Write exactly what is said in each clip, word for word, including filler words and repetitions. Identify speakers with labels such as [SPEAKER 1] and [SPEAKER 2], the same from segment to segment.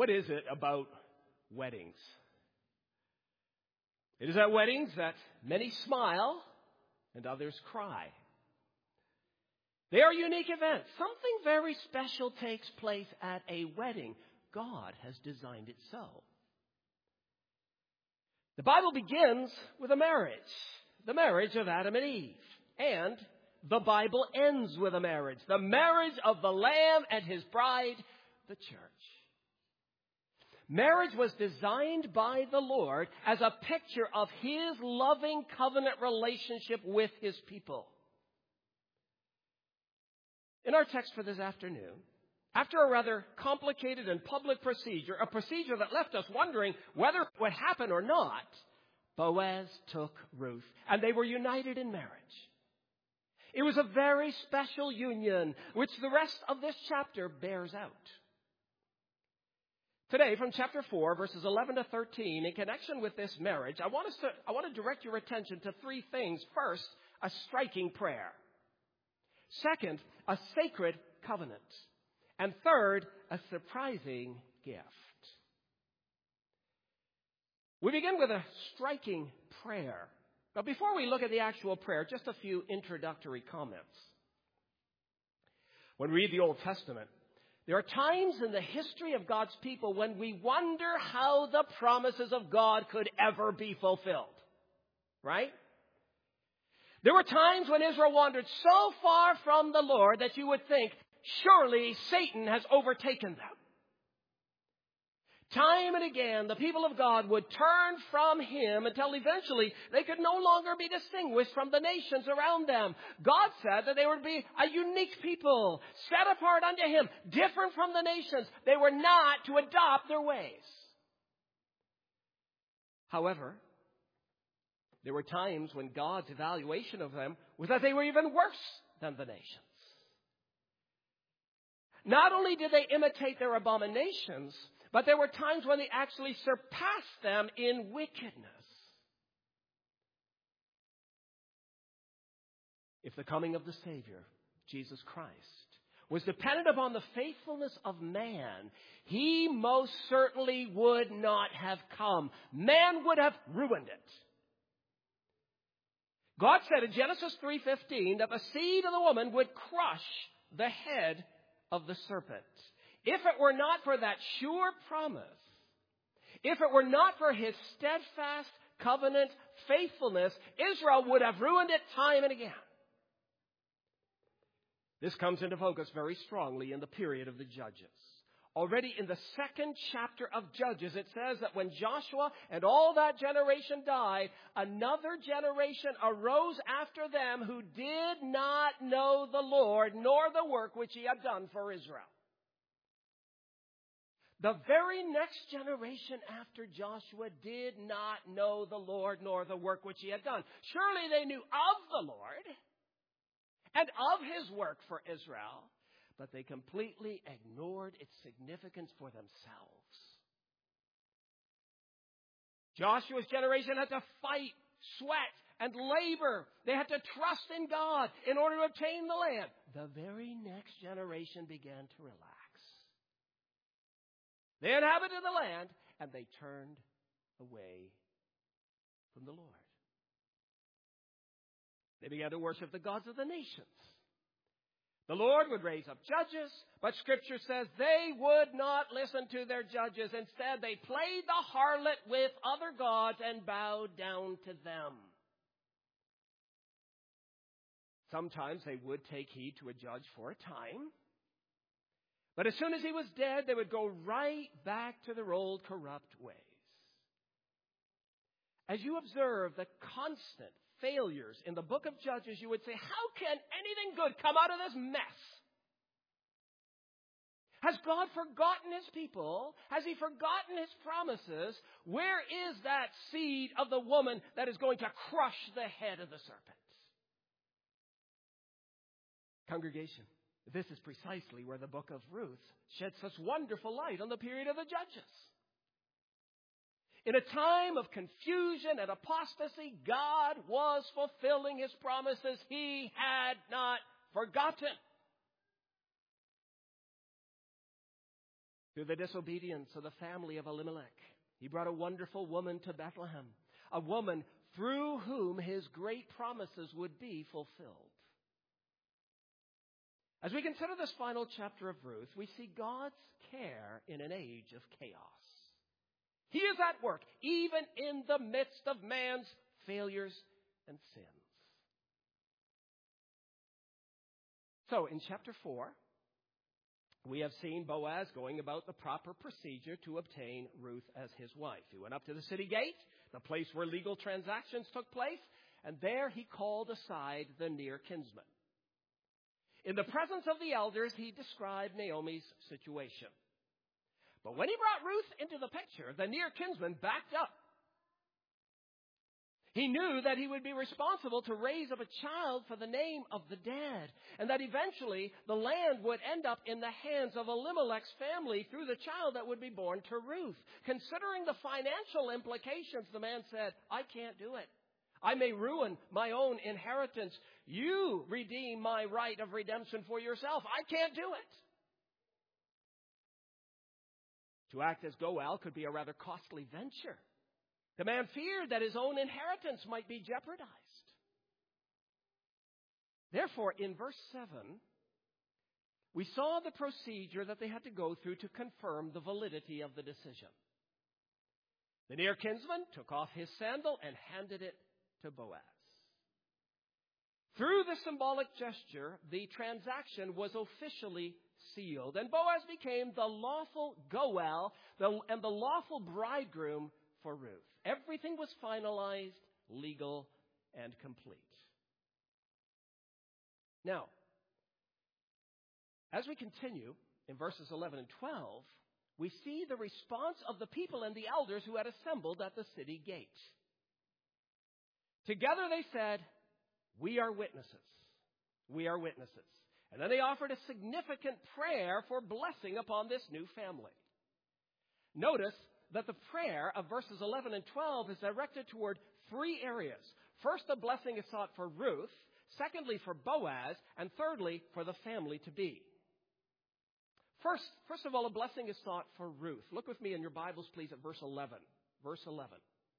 [SPEAKER 1] What is it about weddings? It is at weddings that many smile and others cry. They are unique events. Something very special takes place at a wedding. God has designed it so. The Bible begins with a marriage, the marriage of Adam and Eve. And the Bible ends with a marriage, the marriage of the Lamb and his bride, the church. Marriage was designed by the Lord as a picture of his loving covenant relationship with his people. In our text for this afternoon, after a rather complicated and public procedure, a procedure that left us wondering whether it would happen or not, Boaz took Ruth, and they were united in marriage. It was a very special union, which the rest of this chapter bears out. Today, from chapter four, verses eleven to thirteen, in connection with this marriage, I want us to, I want to direct your attention to three things. First, a striking prayer. Second, a sacred covenant. And third, a surprising gift. We begin with a striking prayer. Now, before we look at the actual prayer, just a few introductory comments. When we read the Old Testament, there are times in the history of God's people when we wonder how the promises of God could ever be fulfilled. Right? There were times when Israel wandered so far from the Lord that you would think, surely Satan has overtaken them. Time and again, the people of God would turn from him until eventually they could no longer be distinguished from the nations around them. God said that they would be a unique people, set apart unto him, different from the nations. They were not to adopt their ways. However, there were times when God's evaluation of them was that they were even worse than the nations. Not only did they imitate their abominations, but there were times when they actually surpassed them in wickedness. If the coming of the Savior, Jesus Christ, was dependent upon the faithfulness of man, he most certainly would not have come. Man would have ruined it. God said in Genesis three fifteen that the seed of the woman would crush the head of the serpent. If it were not for that sure promise, if it were not for his steadfast covenant faithfulness, Israel would have ruined it time and again. This comes into focus very strongly in the period of the Judges. Already in the second chapter of Judges, it says that when Joshua and all that generation died, another generation arose after them who did not know the Lord, nor the work which he had done for Israel. The very next generation after Joshua did not know the Lord, nor the work which he had done. Surely they knew of the Lord and of his work for Israel, but they completely ignored its significance for themselves. Joshua's generation had to fight, sweat, and labor. They had to trust in God in order to obtain the land. The very next generation began to relax. They inhabited the land, and they turned away from the Lord. They began to worship the gods of the nations. The Lord would raise up judges, but Scripture says they would not listen to their judges. Instead, they played the harlot with other gods and bowed down to them. Sometimes they would take heed to a judge for a time. But as soon as he was dead, they would go right back to their old corrupt ways. As you observe the constant failures in the book of Judges, you would say, how can anything good come out of this mess? Has God forgotten his people? Has he forgotten his promises? Where is that seed of the woman that is going to crush the head of the serpent? Congregation, this is precisely where the book of Ruth sheds such wonderful light on the period of the Judges. In a time of confusion and apostasy, God was fulfilling his promises. He had not forgotten. Through the disobedience of the family of Elimelech, he brought a wonderful woman to Bethlehem, a woman through whom his great promises would be fulfilled. As we consider this final chapter of Ruth, we see God's care in an age of chaos. He is at work, even in the midst of man's failures and sins. So, in chapter four, we have seen Boaz going about the proper procedure to obtain Ruth as his wife. He went up to the city gate, the place where legal transactions took place, and there he called aside the near kinsman. In the presence of the elders, he described Naomi's situation. But when he brought Ruth into the picture, the near kinsman backed up. He knew that he would be responsible to raise up a child for the name of the dead, and that eventually the land would end up in the hands of Elimelech's family through the child that would be born to Ruth. Considering the financial implications, the man said, I can't do it. I may ruin my own inheritance. You redeem my right of redemption for yourself. I can't do it. To act as Goel could be a rather costly venture. The man feared that his own inheritance might be jeopardized. Therefore, in verse seven, we saw the procedure that they had to go through to confirm the validity of the decision. The near kinsman took off his sandal and handed it to Boaz. Through the symbolic gesture, the transaction was officially sealed, and Boaz became the lawful Goel and the lawful bridegroom for Ruth. Everything was finalized, legal, and complete. Now, as we continue in verses eleven and twelve, we see the response of the people and the elders who had assembled at the city gate. Together they said, we are witnesses. We are witnesses. And then they offered a significant prayer for blessing upon this new family. Notice that the prayer of verses eleven and twelve is directed toward three areas. First, the blessing is sought for Ruth. Secondly, for Boaz. And thirdly, for the family to be. First, first of all, a blessing is sought for Ruth. Look with me in your Bibles, please, at verse eleven. Verse eleven.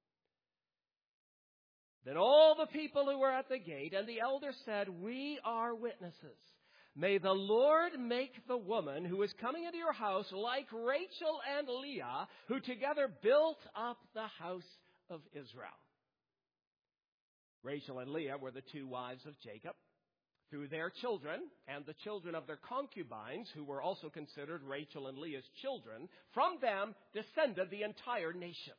[SPEAKER 1] Then all the people who were at the gate and the elders said, we are witnesses. May the Lord make the woman who is coming into your house like Rachel and Leah, who together built up the house of Israel. Rachel and Leah were the two wives of Jacob. Through their children and the children of their concubines, who were also considered Rachel and Leah's children, from them descended the entire nation.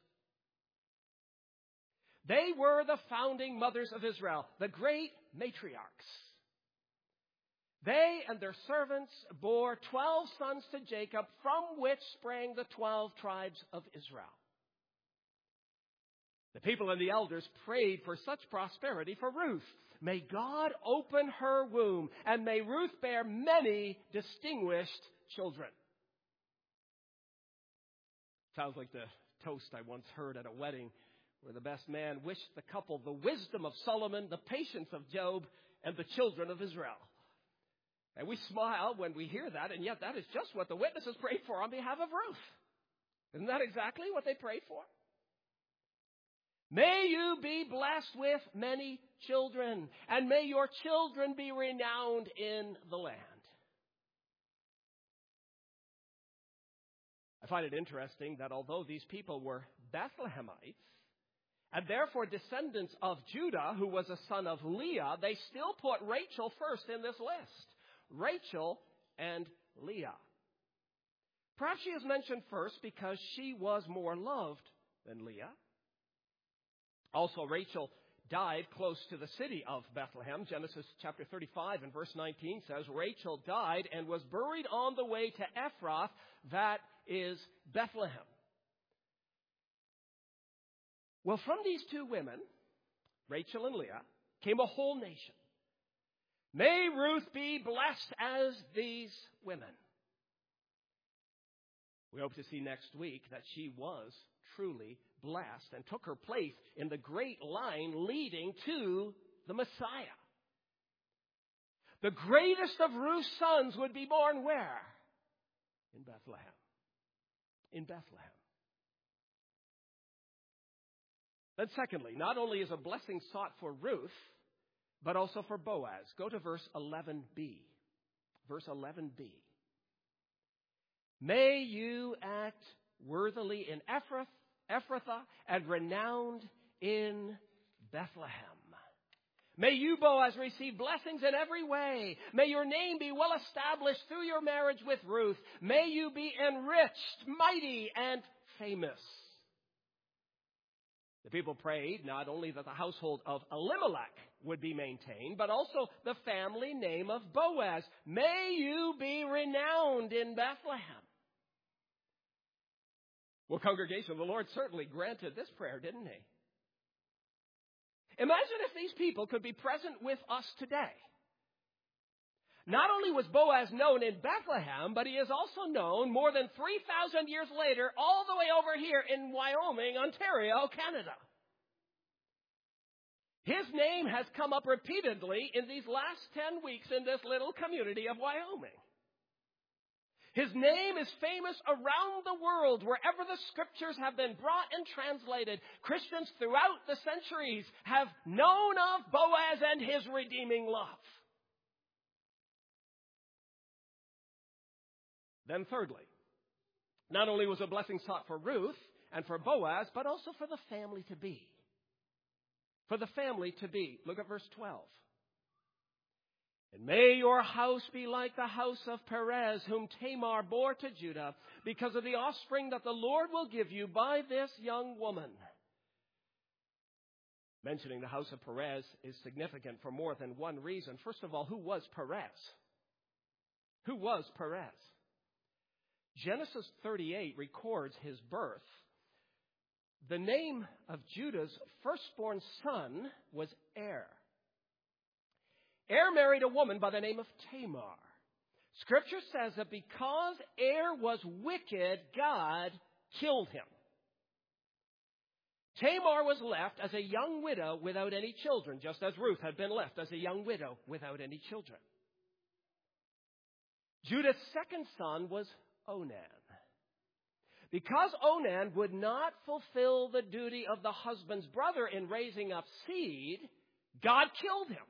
[SPEAKER 1] They were the founding mothers of Israel, the great matriarchs. They and their servants bore twelve sons to Jacob, from which sprang the twelve tribes of Israel. The people and the elders prayed for such prosperity for Ruth. May God open her womb, and may Ruth bear many distinguished children. Sounds like the toast I once heard at a wedding, where the best man wished the couple the wisdom of Solomon, the patience of Job, and the children of Israel. And we smile when we hear that, and yet that is just what the witnesses prayed for on behalf of Ruth. Isn't that exactly what they prayed for? May you be blessed with many children, and may your children be renowned in the land. I find it interesting that although these people were Bethlehemites, and therefore descendants of Judah, who was a son of Leah, they still put Rachel first in this list. Rachel and Leah. Perhaps she is mentioned first because she was more loved than Leah. Also, Rachel died close to the city of Bethlehem. Genesis chapter thirty-five and verse nineteen says, Rachel died and was buried on the way to Ephrath, that is Bethlehem. Well, from these two women, Rachel and Leah, came a whole nation. May Ruth be blessed as these women. We hope to see next week that she was truly blessed and took her place in the great line leading to the Messiah. The greatest of Ruth's sons would be born where? In Bethlehem. in Bethlehem. Then secondly, not only is a blessing sought for Ruth, but also for Boaz. Go to verse eleven b. Verse eleven b. May you act worthily in Ephrath, Ephrathah and renowned in Bethlehem. May you, Boaz, receive blessings in every way. May your name be well established through your marriage with Ruth. May you be enriched, mighty, and famous. The people prayed not only that the household of Elimelech would be maintained, but also the family name of Boaz. May you be renowned in Bethlehem. Well, congregation, the Lord certainly granted this prayer, didn't he? Imagine if these people could be present with us today. Not only was Boaz known in Bethlehem, but he is also known more than three thousand years later all the way over here in Wyoming, Ontario, Canada. His name has come up repeatedly in these last ten weeks in this little community of Wyoming. His name is famous around the world, wherever the scriptures have been brought and translated. Christians throughout the centuries have known of Boaz and his redeeming love. Then thirdly, not only was a blessing sought for Ruth and for Boaz, but also for the family to be. For the family to be. Look at verse twelve. And may your house be like the house of Perez, whom Tamar bore to Judah, because of the offspring that the Lord will give you by this young woman. Mentioning the house of Perez is significant for more than one reason. First of all, who was Perez? Who was Perez? Genesis thirty-eight records his birth. The name of Judah's firstborn son was Er. Er married a woman by the name of Tamar. Scripture says that because Er was wicked, God killed him. Tamar was left as a young widow without any children, just as Ruth had been left as a young widow without any children. Judah's second son was Onan. Because Onan would not fulfill the duty of the husband's brother in raising up seed, God killed him.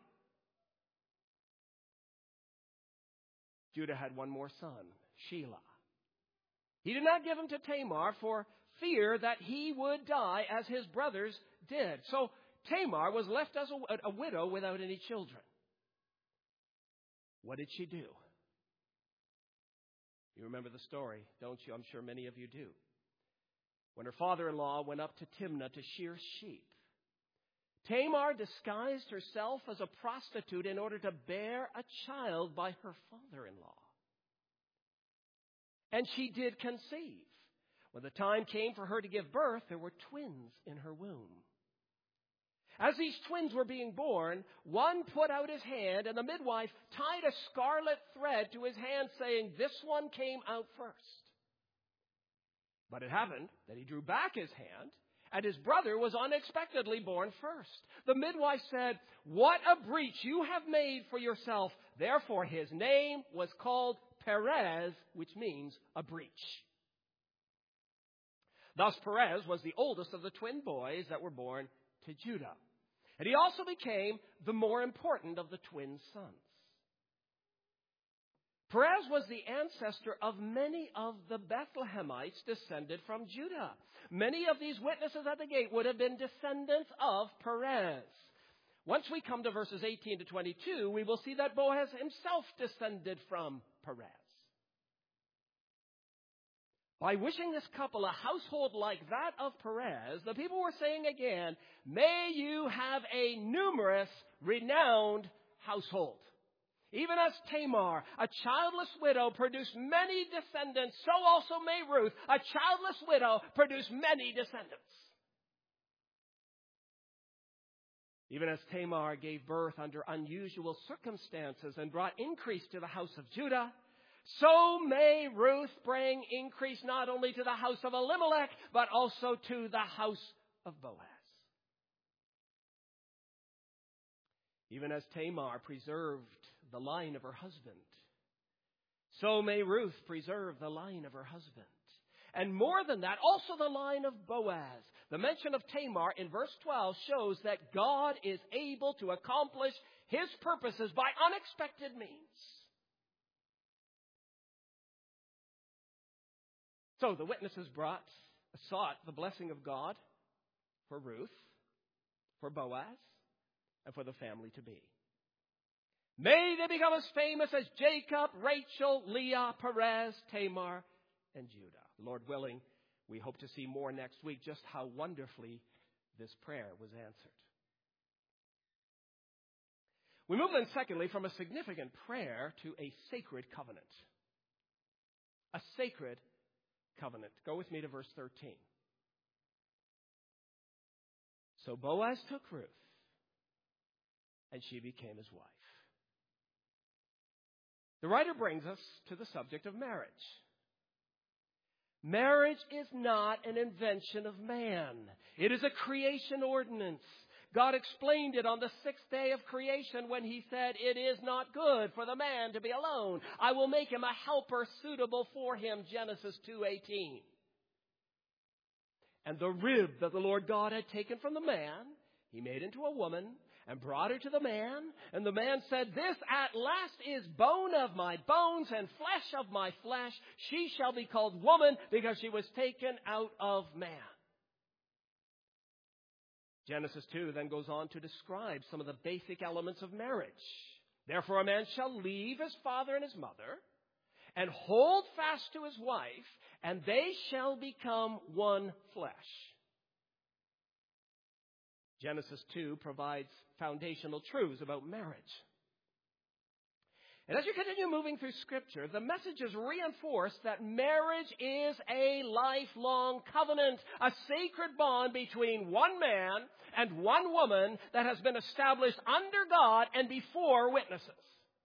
[SPEAKER 1] Judah had one more son, Shelah. He did not give him to Tamar for fear that he would die as his brothers did. So Tamar was left as a, a widow without any children. What did she do? You remember the story, don't you? I'm sure many of you do. When her father-in-law went up to Timnah to shear sheep, Tamar disguised herself as a prostitute in order to bear a child by her father-in-law. And she did conceive. When the time came for her to give birth, there were twins in her womb. As these twins were being born, one put out his hand, and the midwife tied a scarlet thread to his hand, saying, "This one came out first." But it happened that he drew back his hand, and his brother was unexpectedly born first. The midwife said, "What a breach you have made for yourself." Therefore his name was called Perez, which means a breach. Thus Perez was the oldest of the twin boys that were born to Judah. And he also became the more important of the twin sons. Perez was the ancestor of many of the Bethlehemites descended from Judah. Many of these witnesses at the gate would have been descendants of Perez. Once we come to verses eighteen to twenty-two, we will see that Boaz himself descended from Perez. By wishing this couple a household like that of Perez, the people were saying again, "May you have a numerous, renowned household." Even as Tamar, a childless widow, produced many descendants, so also may Ruth, a childless widow, produce many descendants. Even as Tamar gave birth under unusual circumstances and brought increase to the house of Judah, so may Ruth bring increase not only to the house of Elimelech, but also to the house of Boaz. Even as Tamar preserved the line of her husband, so may Ruth preserve the line of her husband. And more than that, also the line of Boaz. The mention of Tamar in verse twelve shows that God is able to accomplish his purposes by unexpected means. So the witnesses brought, sought the blessing of God for Ruth, for Boaz, and for the family to be. May they become as famous as Jacob, Rachel, Leah, Perez, Tamar, and Judah. Lord willing, we hope to see more next week just how wonderfully this prayer was answered. We move then, secondly, from a significant prayer to a sacred covenant. A sacred covenant. Go with me to verse thirteen. So Boaz took Ruth, and she became his wife. The writer brings us to the subject of marriage. Marriage is not an invention of man. It is a creation ordinance. God explained it on the sixth day of creation when he said, "It is not good for the man to be alone. I will make him a helper suitable for him," Genesis two eighteen. And the rib that the Lord God had taken from the man, he made into a woman and brought her to the man. And the man said, "This at last is bone of my bones and flesh of my flesh. She shall be called woman because she was taken out of man." Genesis two then goes on to describe some of the basic elements of marriage. Therefore a man shall leave his father and his mother and hold fast to his wife, and they shall become one flesh. Genesis two provides foundational truths about marriage. And as you continue moving through Scripture, the messages reinforce that marriage is a lifelong covenant, a sacred bond between one man and one woman that has been established under God and before witnesses.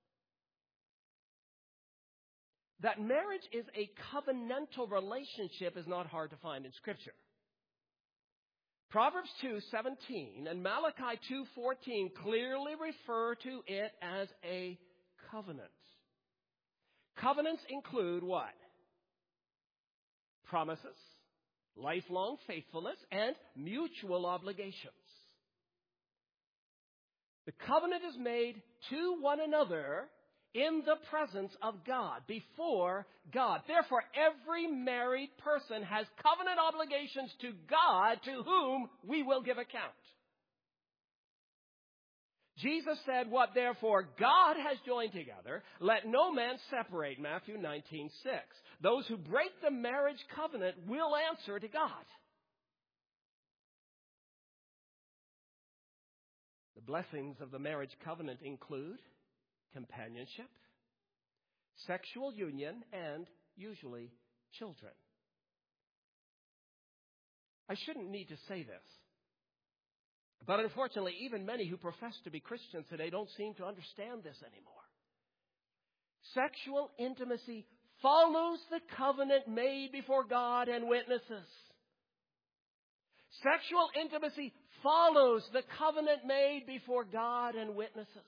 [SPEAKER 1] That marriage is a covenantal relationship is not hard to find in Scripture. Proverbs two seventeen and Malachi two fourteen clearly refer to it as a covenant. Covenants include what? Promises, lifelong faithfulness, and mutual obligations. The covenant is made to one another in the presence of God, before God. Therefore, every married person has covenant obligations to God, to whom we will give account. Jesus said, "What therefore God has joined together, let no man separate," Matthew nineteen six. Those who break the marriage covenant will answer to God. The blessings of the marriage covenant include companionship, sexual union, and usually children. I shouldn't need to say this, but unfortunately, even many who profess to be Christians today don't seem to understand this anymore. Sexual intimacy follows the covenant made before God and witnesses. Sexual intimacy follows the covenant made before God and witnesses.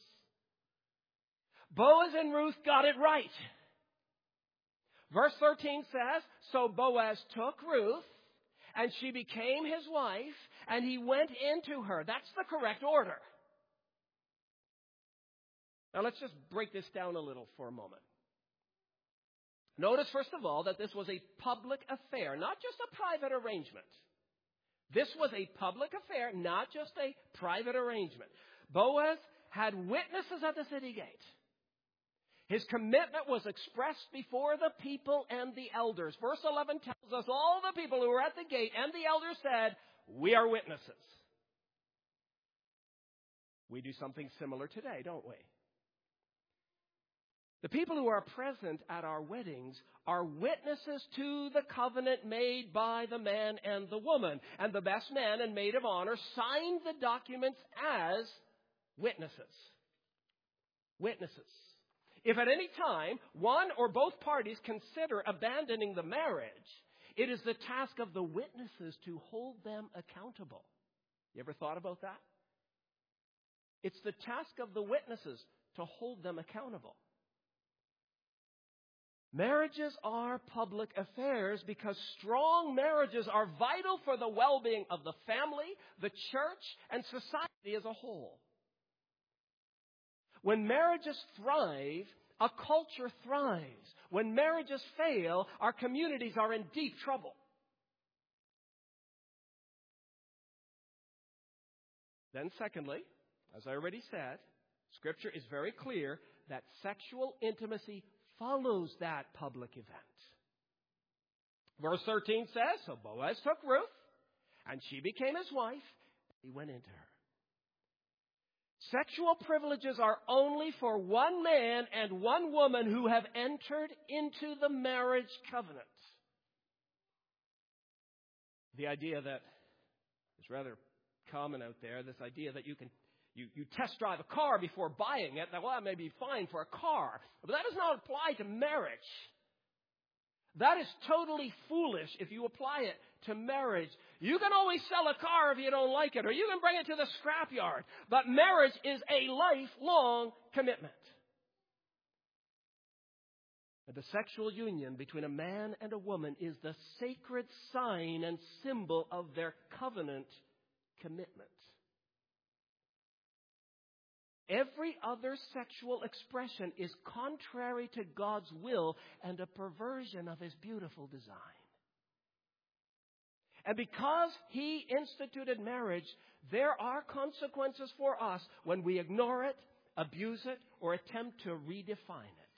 [SPEAKER 1] Boaz and Ruth got it right. Verse thirteen says, "So Boaz took Ruth, and she became his wife, and he went into her." That's the correct order. Now let's just break this down a little for a moment. Notice, first of all, that this was a public affair, not just a private arrangement. This was a public affair, not just a private arrangement. Boaz had witnesses at the city gate. His commitment was expressed before the people and the elders. Verse eleven tells us all the people who were at the gate and the elders said, "We are witnesses." We do something similar today, don't we? The people who are present at our weddings are witnesses to the covenant made by the man and the woman. And the best man and maid of honor signed the documents as witnesses. Witnesses. If at any time one or both parties consider abandoning the marriage, it is the task of the witnesses to hold them accountable. You ever thought about that? It's the task of the witnesses to hold them accountable. Marriages are public affairs because strong marriages are vital for the well-being of the family, the church, and society as a whole. When marriages thrive, a culture thrives. When marriages fail, our communities are in deep trouble. Then secondly, as I already said, Scripture is very clear that sexual intimacy follows that public event. Verse thirteen says, so Boaz took Ruth, and she became his wife, and he went into her. Sexual privileges are only for one man and one woman who have entered into the marriage covenant. The idea that is rather common out there, this idea that you can You, you test drive a car before buying it. Now, well, that may be fine for a car, but that does not apply to marriage. That is totally foolish if you apply it to marriage. You can always sell a car if you don't like it, or you can bring it to the scrapyard. But marriage is a lifelong commitment. And the sexual union between a man and a woman is the sacred sign and symbol of their covenant commitment. Every other sexual expression is contrary to God's will and a perversion of His beautiful design. And because He instituted marriage, there are consequences for us when we ignore it, abuse it, or attempt to redefine it.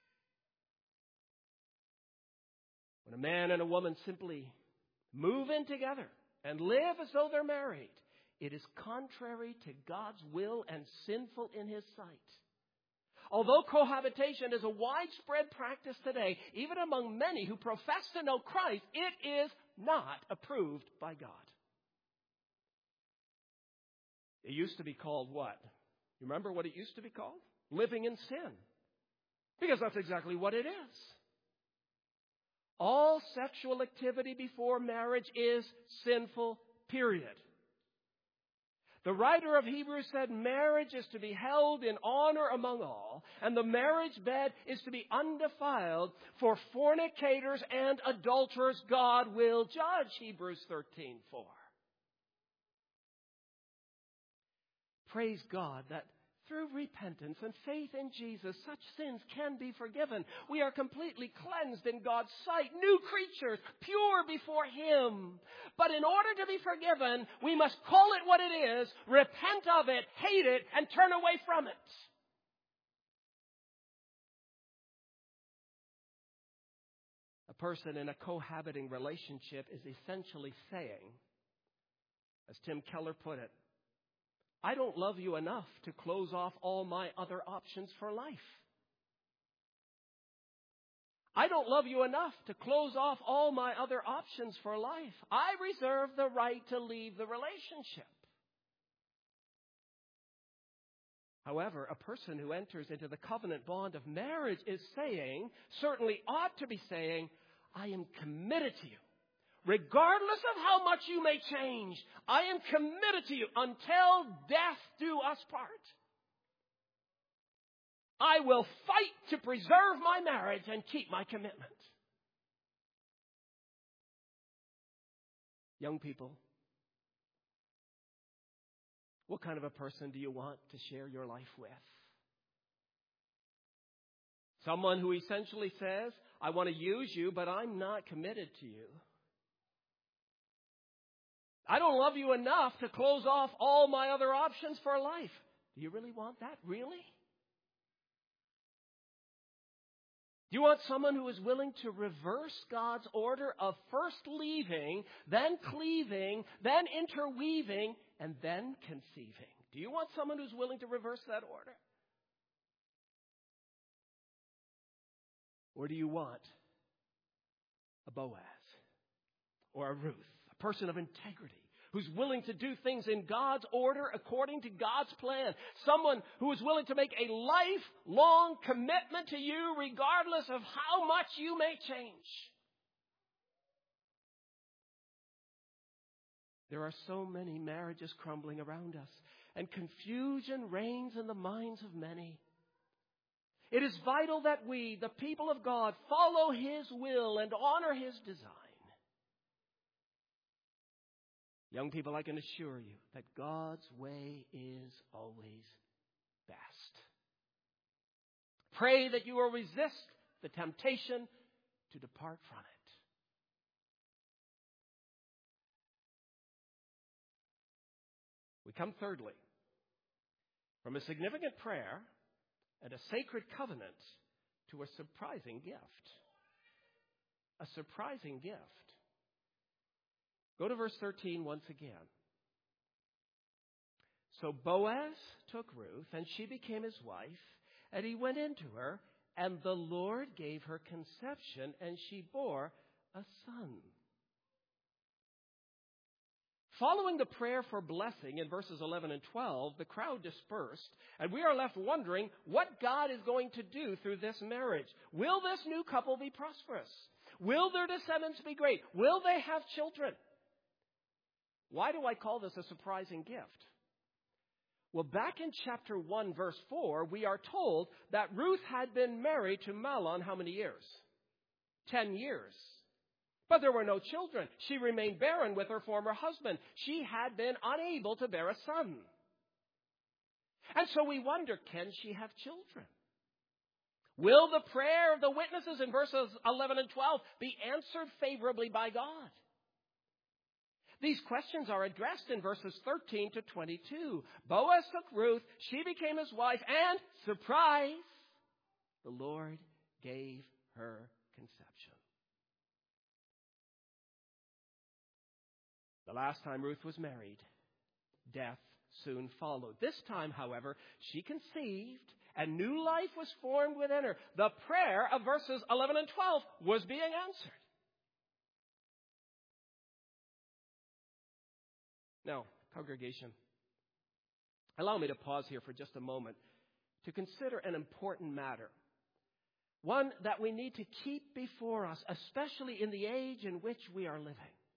[SPEAKER 1] When a man and a woman simply move in together and live as though they're married, it is contrary to God's will and sinful in His sight. Although cohabitation is a widespread practice today, even among many who profess to know Christ, it is not approved by God. It used to be called what? You remember what it used to be called? Living in sin. Because that's exactly what it is. All sexual activity before marriage is sinful, period. The writer of Hebrews said marriage is to be held in honor among all, and the marriage bed is to be undefiled. For fornicators and adulterers God will judge, Hebrews thirteen four. Praise God that through repentance and faith in Jesus, such sins can be forgiven. We are completely cleansed in God's sight, new creatures, pure before Him. But in order to be forgiven, we must call it what it is, repent of it, hate it, and turn away from it. A person in a cohabiting relationship is essentially saying, as Tim Keller put it, I don't love you enough to close off all my other options for life. I don't love you enough to close off all my other options for life. I reserve the right to leave the relationship. However, a person who enters into the covenant bond of marriage is saying, certainly ought to be saying, I am committed to you. Regardless of how much you may change, I am committed to you until death do us part. I will fight to preserve my marriage and keep my commitment. Young people, what kind of a person do you want to share your life with? Someone who essentially says, I want to use you, but I'm not committed to you. I don't love you enough to close off all my other options for life. Do you really want that? Really? Do you want someone who is willing to reverse God's order of first leaving, then cleaving, then interweaving, and then conceiving? Do you want someone who's willing to reverse that order? Or do you want a Boaz or a Ruth? A person of integrity, who's willing to do things in God's order according to God's plan. Someone who is willing to make a lifelong commitment to you regardless of how much you may change. There are so many marriages crumbling around us, and confusion reigns in the minds of many. It is vital that we, the people of God, follow His will and honor His design. Young people, I can assure you that God's way is always best. Pray that you will resist the temptation to depart from it. We come thirdly, from a significant prayer and a sacred covenant to a surprising gift. A surprising gift. Go to verse thirteen once again. So Boaz took Ruth, and she became his wife, and he went into her, and the Lord gave her conception, and she bore a son. Following the prayer for blessing in verses eleven and twelve, the crowd dispersed, and we are left wondering what God is going to do through this marriage. Will this new couple be prosperous? Will their descendants be great? Will they have children? Why do I call this a surprising gift? Well, back in chapter one, verse four, we are told that Ruth had been married to Mahlon how many years? Ten years. But there were no children. She remained barren with her former husband. She had been unable to bear a son. And so we wonder, can she have children? Will the prayer of the witnesses in verses eleven and twelve be answered favorably by God? These questions are addressed in verses thirteen to twenty-two. Boaz took Ruth, she became his wife, and, surprise, the Lord gave her conception. The last time Ruth was married, death soon followed. This time, however, she conceived, and new life was formed within her. The prayer of verses eleven and twelve was being answered. Now, congregation, allow me to pause here for just a moment to consider an important matter. One that we need to keep before us, especially in the age in which we are living.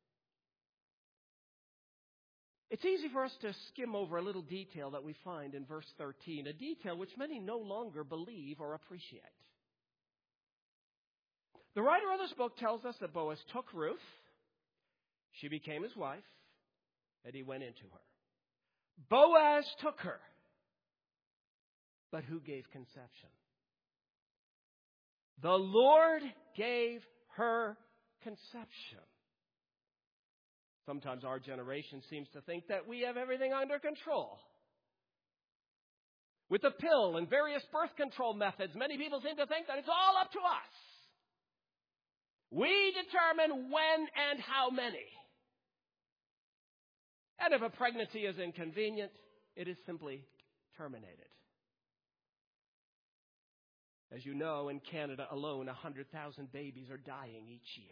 [SPEAKER 1] It's easy for us to skim over a little detail that we find in verse thirteen, a detail which many no longer believe or appreciate. The writer of this book tells us that Boaz took Ruth, she became his wife, and he went into her. Boaz took her, but who gave conception? The Lord gave her conception. Sometimes our generation seems to think that we have everything under control. With the pill and various birth control methods, many people seem to think that it's all up to us. We determine when and how many. And if a pregnancy is inconvenient, it is simply terminated. As you know, in Canada alone, one hundred thousand babies are dying each year.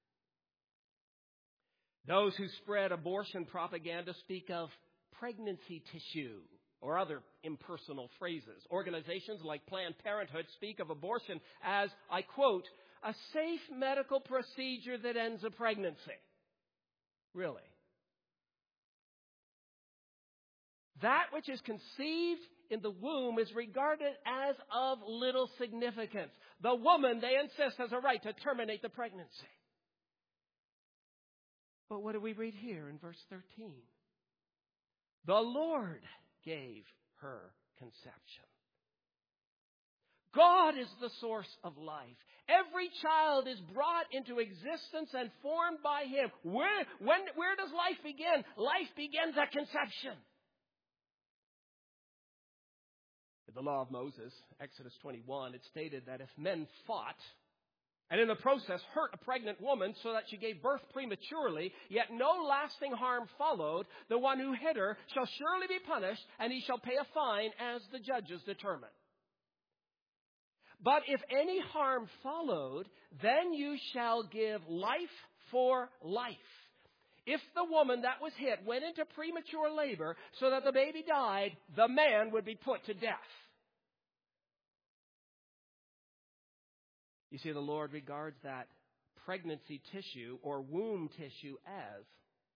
[SPEAKER 1] Those who spread abortion propaganda speak of pregnancy tissue or other impersonal phrases. Organizations like Planned Parenthood speak of abortion as, I quote, a safe medical procedure that ends a pregnancy. Really? That which is conceived in the womb is regarded as of little significance. The woman, they insist, has a right to terminate the pregnancy. But what do we read here in verse thirteen? The Lord gave her conception. God is the source of life. Every child is brought into existence and formed by Him. Where, when, where does life begin? Life begins at conception. In the law of Moses, Exodus twenty-one, it stated that if men fought and in the process hurt a pregnant woman so that she gave birth prematurely, yet no lasting harm followed, the one who hit her shall surely be punished, and he shall pay a fine as the judges determine. But if any harm followed, then you shall give life for life. If the woman that was hit went into premature labor so that the baby died, the man would be put to death. You see, the Lord regards that pregnancy tissue or womb tissue as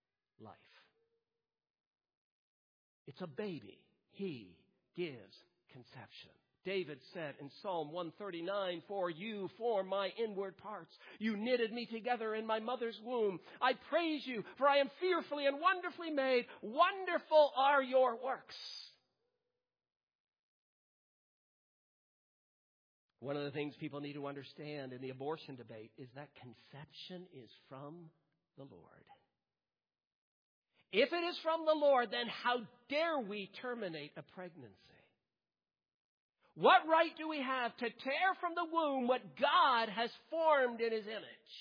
[SPEAKER 1] life. It's a baby. He gives conception. David said in Psalm one thirty-nine, "For you formed my inward parts. You knitted me together in my mother's womb. I praise you, for I am fearfully and wonderfully made. Wonderful are your works." One of the things people need to understand in the abortion debate is that conception is from the Lord. If it is from the Lord, then how dare we terminate a pregnancy? What right do we have to tear from the womb what God has formed in His image?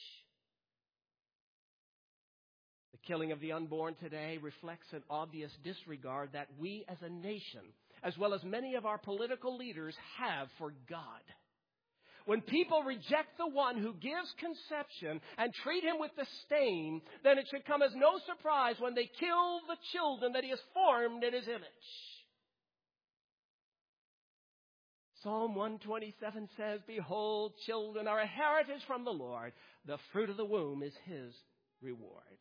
[SPEAKER 1] The killing of the unborn today reflects an obvious disregard that we as a nation, as well as many of our political leaders, have for God. When people reject the one who gives conception and treat Him with disdain, then it should come as no surprise when they kill the children that He has formed in His image. Psalm one twenty-seven says, "Behold, children are a heritage from the Lord. The fruit of the womb is His reward."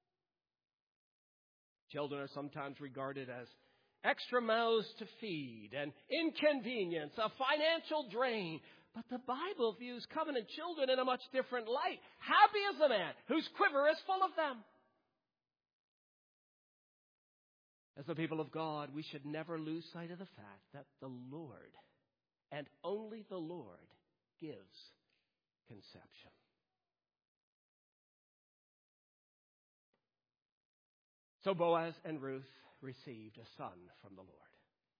[SPEAKER 1] Children are sometimes regarded as extra mouths to feed, an inconvenience, a financial drain. But the Bible views covenant children in a much different light. Happy is the man whose quiver is full of them. As the people of God, we should never lose sight of the fact that the Lord, and only the Lord, gives conception. So Boaz and Ruth received a son from the Lord.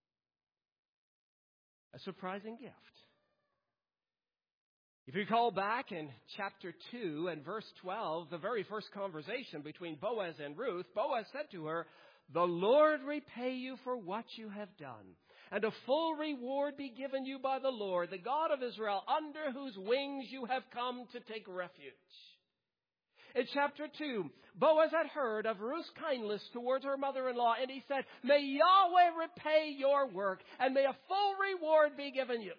[SPEAKER 1] A surprising gift. If you recall back in chapter two and verse twelve, the very first conversation between Boaz and Ruth, Boaz said to her, "The Lord repay you for what you have done, and a full reward be given you by the Lord, the God of Israel, under whose wings you have come to take refuge." In chapter two, Boaz had heard of Ruth's kindness towards her mother-in-law, and he said, "May Yahweh repay your work, and may a full reward be given you."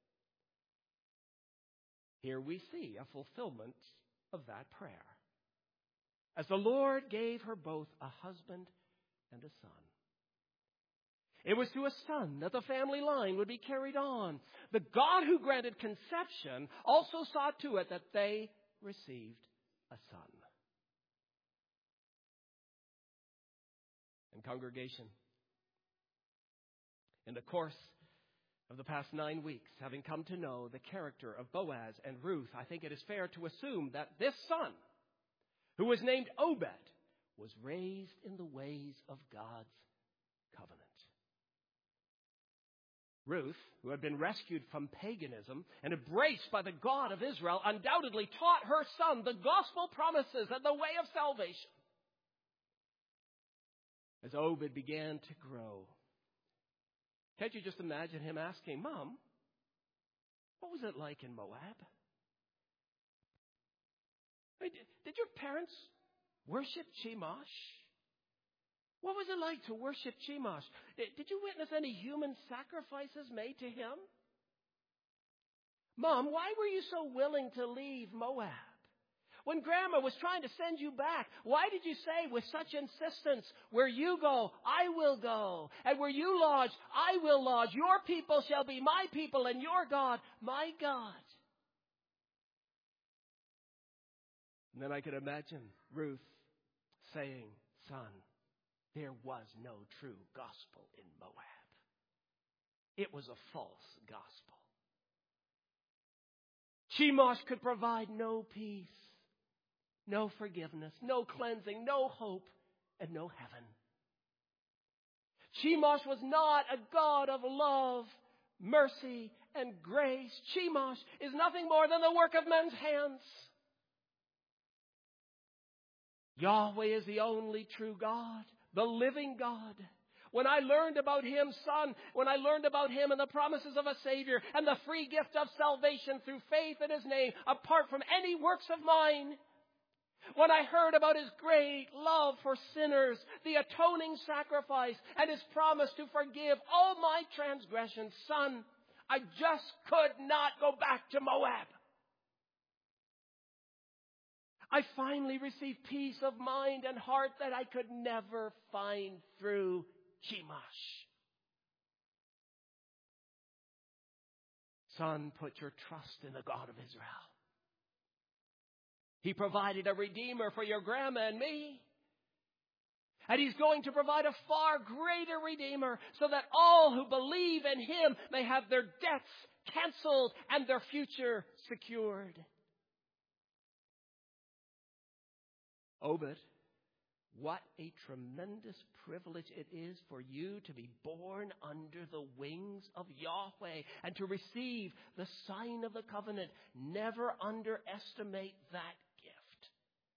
[SPEAKER 1] Here we see a fulfillment of that prayer, as the Lord gave her both a husband and a son. It was to a son that the family line would be carried on. The God who granted conception also saw to it that they received a son. And congregation, in the course of the past nine weeks, having come to know the character of Boaz and Ruth, I think it is fair to assume that this son, who was named Obed, was raised in the ways of God's covenant. Ruth, who had been rescued from paganism and embraced by the God of Israel, undoubtedly taught her son the gospel promises and the way of salvation. As Obed began to grow, can't you just imagine him asking, "Mom, what was it like in Moab? Did, did your parents worship Chemosh? What was it like to worship Chemosh? Did, did you witness any human sacrifices made to him? Mom, why were you so willing to leave Moab? When Grandma was trying to send you back, why did you say with such insistence, 'Where you go, I will go. And where you lodge, I will lodge. Your people shall be my people, and your God, my God'?" And then I could imagine Ruth saying, "Son, there was no true gospel in Moab. It was a false gospel. Chemosh could provide no peace, no forgiveness, no cleansing, no hope, and no heaven. Chemosh was not a God of love, mercy, and grace. Chemosh is nothing more than the work of men's hands. Yahweh is the only true God, the living God. When I learned about Him, son, when I learned about Him and the promises of a Savior and the free gift of salvation through faith in His name, apart from any works of mine, when I heard about His great love for sinners, the atoning sacrifice, and His promise to forgive all my transgressions, son, I just could not go back to Moab. I finally received peace of mind and heart that I could never find through Chemosh. Son, put your trust in the God of Israel. He provided a Redeemer for your grandma and me. And He's going to provide a far greater Redeemer so that all who believe in Him may have their debts canceled and their future secured. Obed, what a tremendous privilege it is for you to be born under the wings of Yahweh and to receive the sign of the covenant. Never underestimate that gift.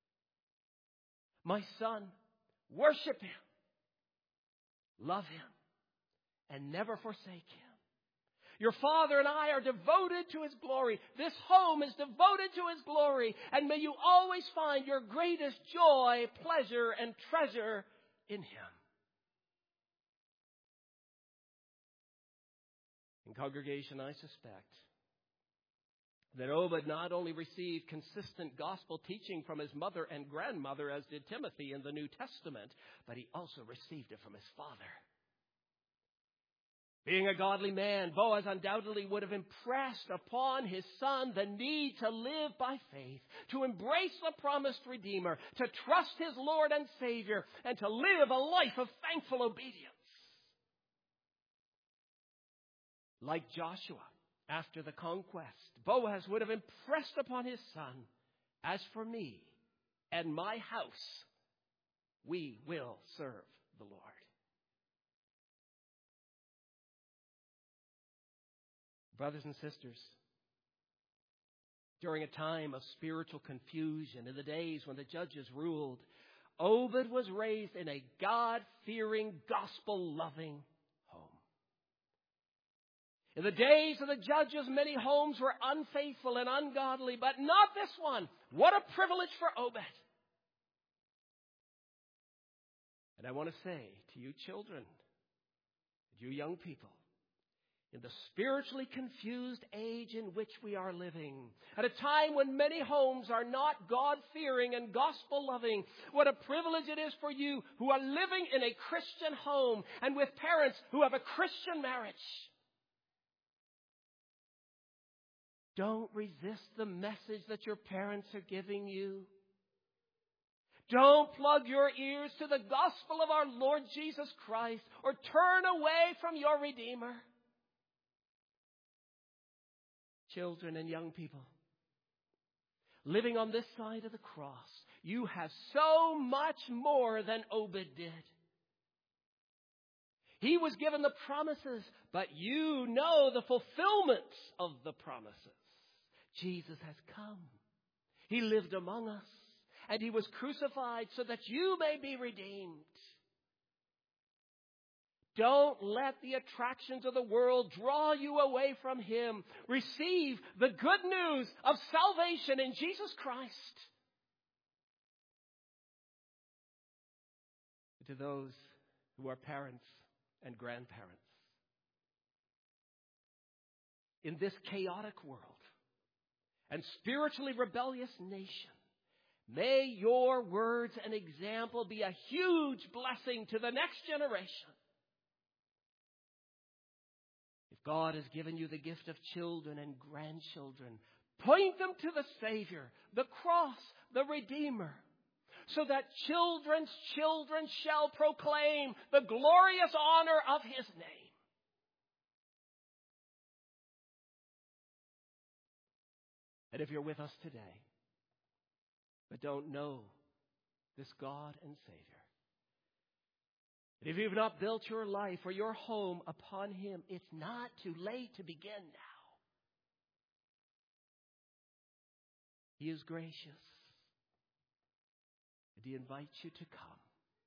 [SPEAKER 1] My son, worship Him, love Him, and never forsake Him. Your Father and I are devoted to His glory. This home is devoted to His glory. And may you always find your greatest joy, pleasure, and treasure in Him. In congregation, I suspect that Obed not only received consistent gospel teaching from his mother and grandmother, as did Timothy in the New Testament, but he also received it from his father. Being a godly man, Boaz undoubtedly would have impressed upon his son the need to live by faith, to embrace the promised Redeemer, to trust his Lord and Savior, and to live a life of thankful obedience. Like Joshua, after the conquest, Boaz would have impressed upon his son, as for me and my house, we will serve the Lord. Brothers and sisters, during a time of spiritual confusion, in the days when the judges ruled, Obed was raised in a God-fearing, gospel-loving home. In the days of the judges, many homes were unfaithful and ungodly, but not this one. What a privilege for Obed. And I want to say to you children, you young people, in the spiritually confused age in which we are living, at a time when many homes are not God-fearing and gospel-loving, what a privilege it is for you who are living in a Christian home and with parents who have a Christian marriage. Don't resist the message that your parents are giving you. Don't plug your ears to the gospel of our Lord Jesus Christ or turn away from your Redeemer. Children and young people, living on this side of the cross, you have so much more than Obed did. He was given the promises, but you know the fulfillment of the promises. Jesus has come. He lived among us, and He was crucified so that you may be redeemed. Don't let the attractions of the world draw you away from Him. Receive the good news of salvation in Jesus Christ. To those who are parents and grandparents, in this chaotic world and spiritually rebellious nation, may your words and example be a huge blessing to the next generation. God has given you the gift of children and grandchildren. Point them to the Savior, the cross, the Redeemer, so that children's children shall proclaim the glorious honor of His name. And if you're with us today, but don't know this God and Savior, if you've not built your life or your home upon Him, it's not too late to begin now. He is gracious, and He invites you to come.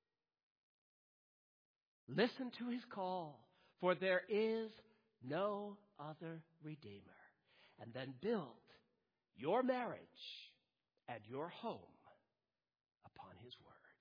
[SPEAKER 1] Listen to His call, for there is no other Redeemer. And then build your marriage and your home upon His word.